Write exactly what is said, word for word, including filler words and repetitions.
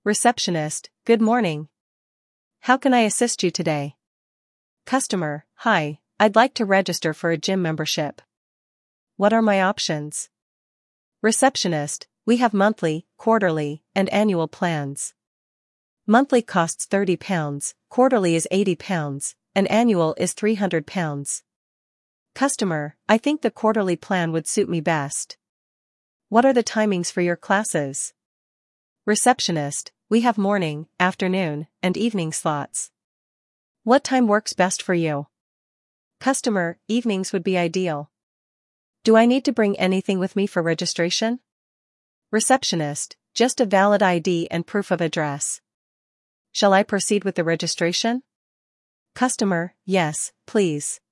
Receptionist, good morning. How can I assist you today? Customer, hi, I'd like to register for a gym membership. What are my options? Receptionist, we have monthly, quarterly, and annual plans. Monthly costs thirty pounds, quarterly is eighty pounds, and annual is three hundred pounds. Customer, I think the quarterly plan would suit me best. What are the timings for your classes? Receptionist, we have morning, afternoon, and evening slots. What time works best for you? Customer, evenings would be ideal. Do I need to bring anything with me for registration? Receptionist, just a valid I D and proof of address. Shall I proceed with the registration? Customer, yes, please.